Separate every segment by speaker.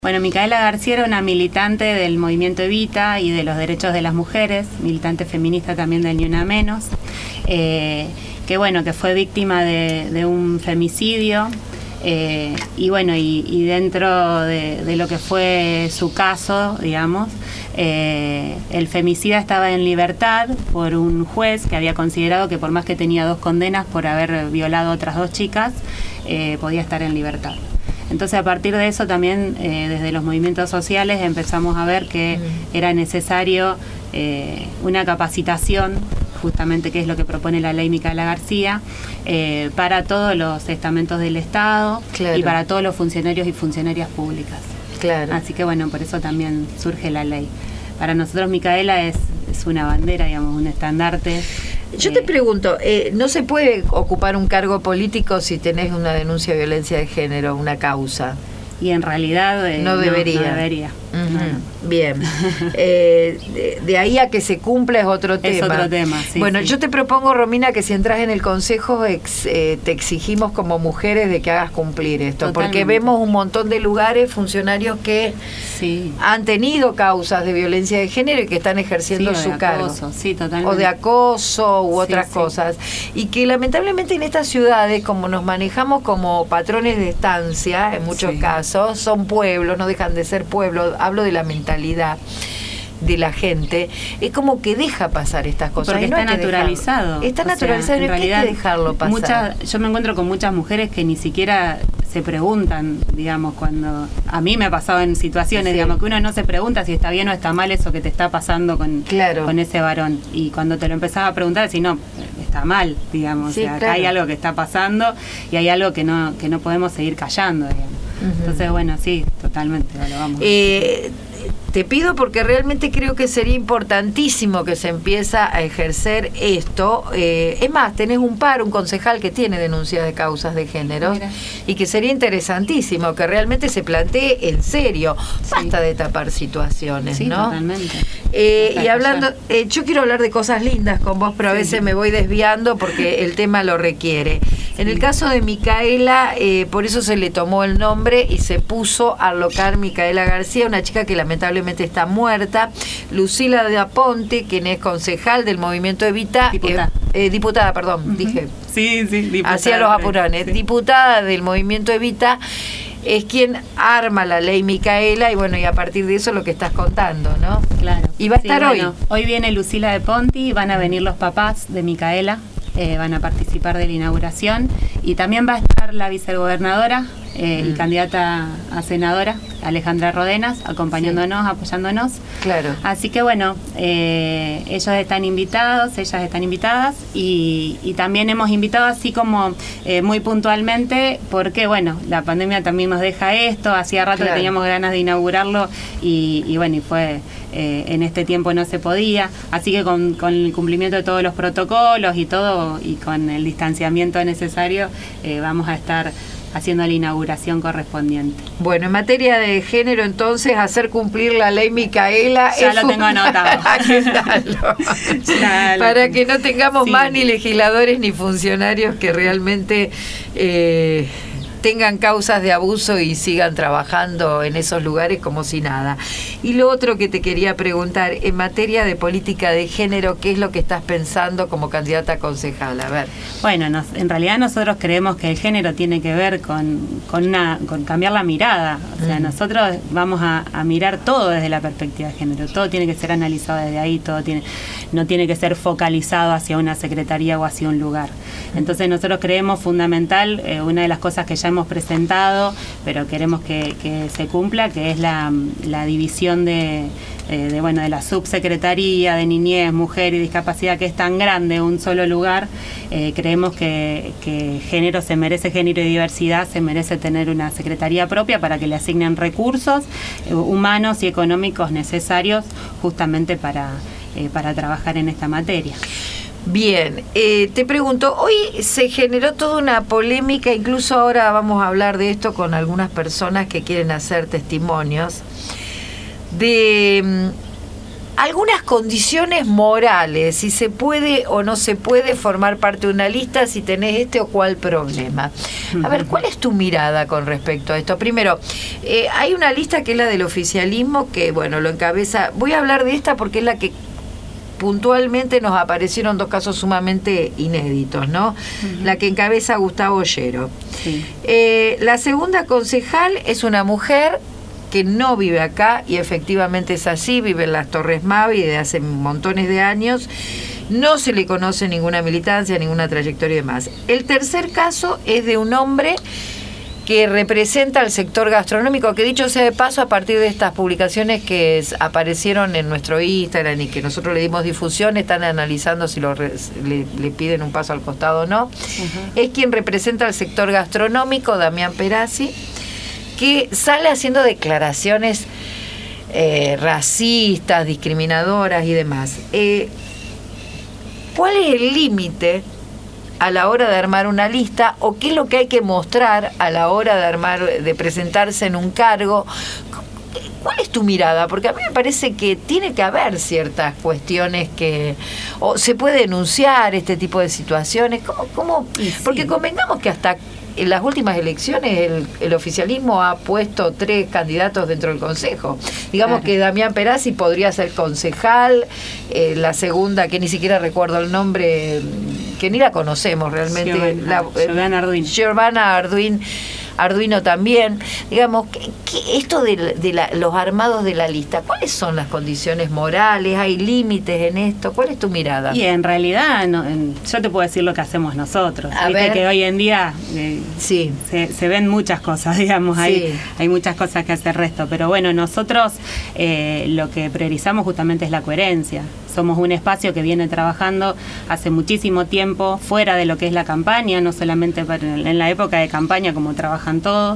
Speaker 1: Bueno, Micaela García era una militante del movimiento Evita y de los derechos de las mujeres, militante feminista también del Ni Una Menos, que fue víctima de un femicidio, y dentro de lo que fue su caso, digamos, el femicida estaba en libertad por un juez que había considerado que por más que tenía 2 condenas por haber violado a otras 2 chicas, podía estar en libertad. Entonces, a partir de eso también, desde los movimientos sociales, empezamos a ver que era necesario una capacitación, justamente que es lo que propone la ley Micaela García, para todos los estamentos del Estado, claro, y para todos los funcionarios y funcionarias públicas.
Speaker 2: Claro.
Speaker 1: Así que por eso también surge la ley. Para nosotros Micaela es una bandera, digamos, un estandarte.
Speaker 2: Yo te pregunto, ¿no se puede ocupar un cargo político si tenés una denuncia de violencia de género, una causa?
Speaker 1: Y en realidad
Speaker 2: no debería.
Speaker 1: No debería. No.
Speaker 2: Bien. De ahí a que se cumpla es otro tema.
Speaker 1: Es otro tema, sí.
Speaker 2: Bueno,
Speaker 1: sí.
Speaker 2: Yo te propongo, Romina, que si entras en el Consejo te exigimos como mujeres de que hagas cumplir esto.
Speaker 1: Totalmente.
Speaker 2: Porque vemos un montón de lugares, funcionarios que
Speaker 1: sí.
Speaker 2: han tenido causas de violencia de género y que están ejerciendo su cargo.
Speaker 1: Sí, totalmente.
Speaker 2: O de acoso u otras cosas. Y que lamentablemente en estas ciudades, como nos manejamos como patrones de estancia, en muchos casos, son pueblos, no dejan de ser pueblos, hablo de la mentalidad de la gente, es como que deja pasar estas cosas.
Speaker 1: Porque está naturalizado.
Speaker 2: Está naturalizado y no hay que dejarlo pasar.
Speaker 1: Yo me encuentro con muchas mujeres que ni siquiera se preguntan, digamos, cuando a mí me ha pasado en situaciones, digamos, que uno no se pregunta si está bien o está mal eso que te está pasando con ese varón. Y cuando te lo empezás a preguntar, decís, no, está mal, digamos, o sea, acá hay algo que está pasando y hay algo que no podemos seguir callando, digamos. Entonces, sí, totalmente, lo vamos.
Speaker 2: Te pido porque realmente creo que sería importantísimo que se empieza a ejercer esto. Es más, tenés un concejal que tiene denuncias de causas de género. Mira. Y que sería interesantísimo que realmente se plantee en serio. Basta de tapar situaciones, ¿no?
Speaker 1: Totalmente.
Speaker 2: Y hablando, yo quiero hablar de cosas lindas con vos, pero a veces me voy desviando porque el tema lo requiere. En el caso de Micaela, por eso se le tomó el nombre y se puso a alocar Micaela García, una chica que lamentablemente está muerta. Lucila de Aponte, quien es concejal del movimiento Evita, diputada, perdón, dije.
Speaker 1: Sí, diputada.
Speaker 2: Hacía los apurones. Sí. Diputada del movimiento Evita, es quien arma la ley Micaela y a partir de eso lo que estás contando, ¿no?
Speaker 1: Claro.
Speaker 2: Y va a estar hoy.
Speaker 1: Hoy viene Lucila de Ponti, van a venir los papás de Micaela, van a participar de la inauguración y también va a estar la vicegobernadora y candidata a senadora, Alejandra Rodenas, acompañándonos, apoyándonos.
Speaker 2: Claro. Así que
Speaker 1: ellos están invitados, ellas están invitadas y también hemos invitado así como muy puntualmente porque la pandemia también nos deja esto, hacía rato que teníamos ganas de inaugurarlo y fue en este tiempo no se podía, así que con el cumplimiento de todos los protocolos y todo y con el distanciamiento necesario vamos a estar haciendo la inauguración correspondiente.
Speaker 2: Bueno, en materia de género, entonces, hacer cumplir la ley Micaela...
Speaker 1: Ya lo tengo anotado.
Speaker 2: Para que no tengamos más ni legisladores ni funcionarios que realmente tengan causas de abuso y sigan trabajando en esos lugares como si nada. Y lo otro que te quería preguntar, en materia de política de género, ¿qué es lo que estás pensando como candidata a concejal? A ver.
Speaker 1: En realidad nosotros creemos que el género tiene que ver con cambiar la mirada. O sea, nosotros vamos a mirar todo desde la perspectiva de género. Todo tiene que ser analizado desde ahí, no tiene que ser focalizado hacia una secretaría o hacia un lugar. Entonces nosotros creemos fundamental, una de las cosas que ya hemos presentado, pero queremos que se cumpla, que es la división de la subsecretaría de Niñez, Mujer y Discapacidad, que es tan grande, un solo lugar. Creemos que género se merece, género y diversidad se merece tener una secretaría propia para que le asignen recursos humanos y económicos necesarios justamente para trabajar en esta materia.
Speaker 2: Bien, te pregunto, hoy se generó toda una polémica, incluso ahora vamos a hablar de esto con algunas personas que quieren hacer testimonios, algunas condiciones morales, si se puede o no se puede formar parte de una lista, si tenés este o cual problema. A ver, ¿cuál es tu mirada con respecto a esto? Primero, hay una lista que es la del oficialismo, que bueno, lo encabeza, voy a hablar de esta porque es la que puntualmente nos aparecieron dos casos sumamente inéditos, ¿no? La que encabeza Gustavo Ollero.
Speaker 1: Sí.
Speaker 2: La segunda concejal es una mujer que no vive acá, y efectivamente es así, vive en las Torres Mavi desde hace montones de años, no se le conoce ninguna militancia, ninguna trayectoria y demás. El tercer caso es de un hombre que representa al sector gastronómico, que dicho sea de paso, a partir de estas publicaciones que aparecieron en nuestro Instagram y que nosotros le dimos difusión, están analizando si le piden un paso al costado o no. Es quien representa al sector gastronómico, Damián Perazzi, que sale haciendo declaraciones racistas, discriminadoras y demás. ¿Cuál es el límite a la hora de armar una lista, o qué es lo que hay que mostrar a la hora de presentarse en un cargo? ¿Cuál es tu mirada? Porque a mí me parece que tiene que haber ciertas cuestiones o se puede denunciar este tipo de situaciones. ¿Cómo? Porque convengamos que hasta en las últimas elecciones el oficialismo ha puesto 3 candidatos dentro del Consejo. Digamos que Damián Perazzi podría ser concejal, la segunda, que ni siquiera recuerdo el nombre, que ni la conocemos realmente, Giovanna Arduino también. Digamos, esto de los armados de la lista, ¿cuáles son las condiciones morales? ¿Hay límites en esto? ¿Cuál es tu mirada?
Speaker 1: Y en realidad, yo te puedo decir lo que hacemos nosotros. Viste que hoy en día
Speaker 2: sí,
Speaker 1: se ven muchas cosas, digamos,
Speaker 2: sí,
Speaker 1: hay muchas cosas que hacer resto, pero bueno, nosotros lo que priorizamos justamente es la coherencia. Somos un espacio que viene trabajando hace muchísimo tiempo fuera de lo que es la campaña, no solamente en la época de campaña como trabajan todos.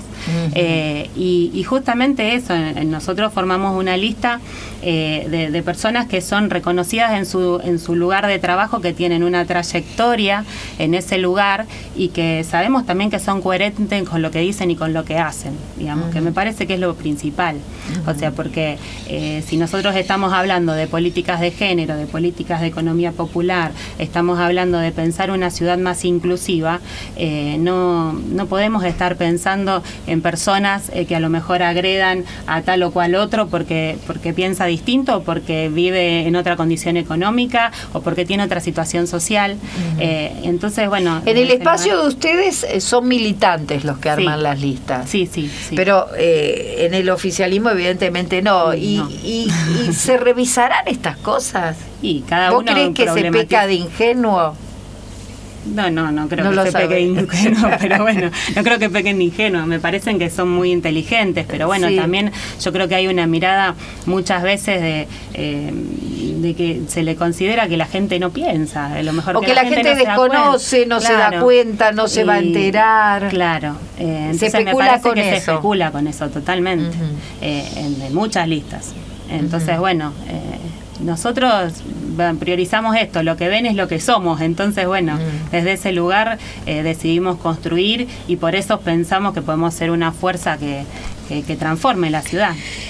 Speaker 1: Y justamente eso, nosotros formamos una lista de personas que son reconocidas en su lugar de trabajo, que tienen una trayectoria en ese lugar y que sabemos también que son coherentes con lo que dicen y con lo que hacen, digamos, que me parece que es lo principal. O sea, porque si nosotros estamos hablando de políticas de género, de políticas de economía popular, estamos hablando de pensar una ciudad más inclusiva, no podemos estar pensando en personas que a lo mejor agredan a tal o cual otro porque piensa distinto, o porque vive en otra condición económica, o porque tiene otra situación social. Entonces, bueno...
Speaker 2: En el espacio de ustedes son militantes los que arman las listas.
Speaker 1: Sí.
Speaker 2: Pero en el oficialismo evidentemente no. ¿Y se revisarán estas cosas?
Speaker 1: Y cada
Speaker 2: ¿Vos
Speaker 1: uno
Speaker 2: crees que se peca de ingenuo?
Speaker 1: No creo que se peque de ingenuo, pero bueno, no creo que pequen de ingenuo, me parecen que son muy inteligentes, pero bueno, también yo creo que hay una mirada muchas veces de que se le considera que la gente no piensa, a lo mejor
Speaker 2: o que la gente desconoce, no se da cuenta, no se va a enterar.
Speaker 1: Claro, entonces
Speaker 2: se especula con eso.
Speaker 1: Se especula con eso totalmente, en muchas listas. Entonces, bueno, nosotros priorizamos esto, lo que ven es lo que somos, entonces bueno, desde ese lugar decidimos construir, y por eso pensamos que podemos ser una fuerza que transforme la ciudad.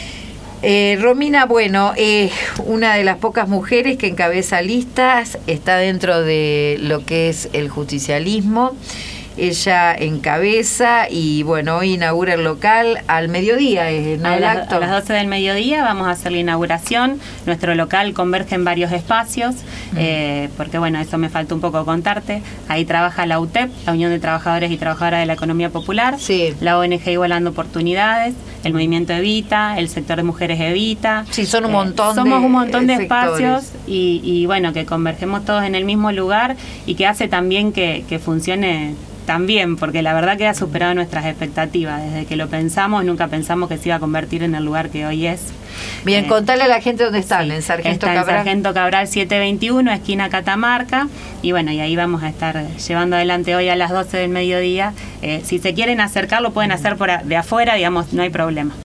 Speaker 2: Romina, bueno, una de las pocas mujeres que encabeza listas, está dentro de lo que es el justicialismo. Ella encabeza y bueno, hoy inaugura el local al mediodía, ¿no?
Speaker 1: A las 12 del mediodía vamos a hacer la inauguración. Nuestro local converge en varios espacios, porque bueno, eso me falta un poco contarte. Ahí trabaja la UTEP, la Unión de Trabajadores y Trabajadoras de la Economía Popular, la ONG Igualando Oportunidades, el Movimiento Evita, el sector de Mujeres Evita.
Speaker 2: Sí, son un montón
Speaker 1: somos un montón de
Speaker 2: sectores.
Speaker 1: espacios y bueno, que convergemos todos en el mismo lugar, y que hace también que funcione también, porque la verdad que ha superado nuestras expectativas. Desde que lo pensamos, nunca pensamos que se iba a convertir en el lugar que hoy es.
Speaker 2: Bien, contale a la gente dónde están, en Sargento Cabral.
Speaker 1: En Sargento Cabral 721, esquina Catamarca, y bueno, y ahí vamos a estar llevando adelante hoy a las 12 del mediodía. Si se quieren acercar, lo pueden hacer de afuera, digamos, no hay problema.